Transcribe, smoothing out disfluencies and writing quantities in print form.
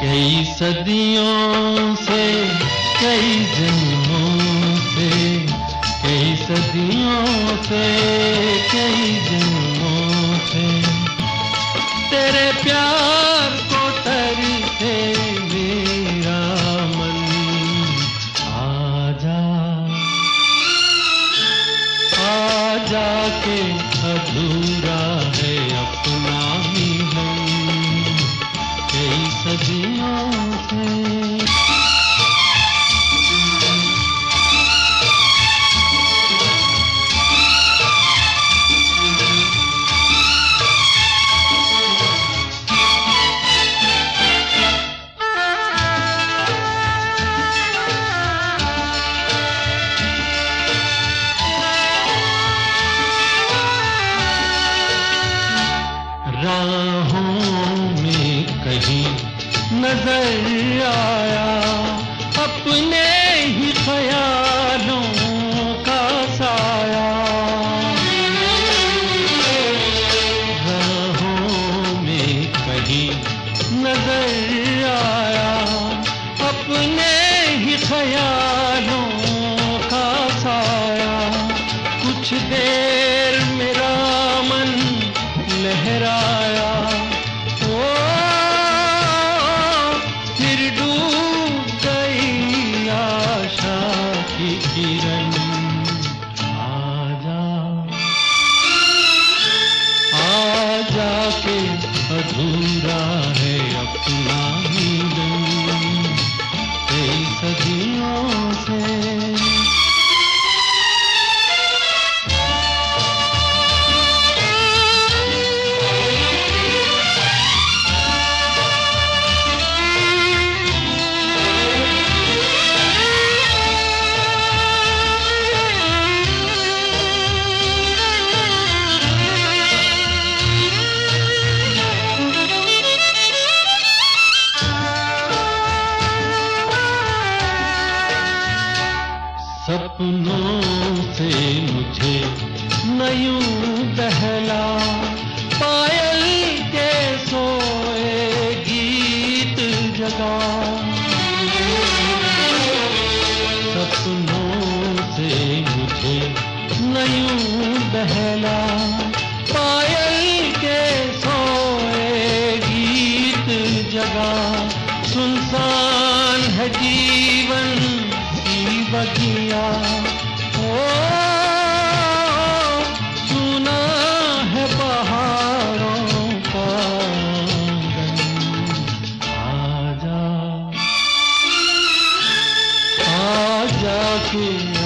कई सदियों से, कई जन्मों से, कई सदियों से, कई जन्मों से तेरे प्यार को तरसे मेरा मन। आजा आजा के अधूरा है अपना मिलन कई सदियों से। राहों में कहीं नजर आया अपने ही ख्यालों का साया। राहों में कहीं नजर आया अपने ही ख्यालों का साया। कुछ देर मेरा मन लहराया, ओ फिर डूब गई आशा की किरण। आजा आजा के अधूरा है अपना मिलन कई सदियों से। सपनों से मुझे न यूं बहला, पायल के सोए गीत जगा। सपनों से मुझे न यूं बहला, पायल के सोए गीत जगा। सुनसान है जीवन बगिया, ओ सुना है पहाड़ों का आंगन। आजा आजा के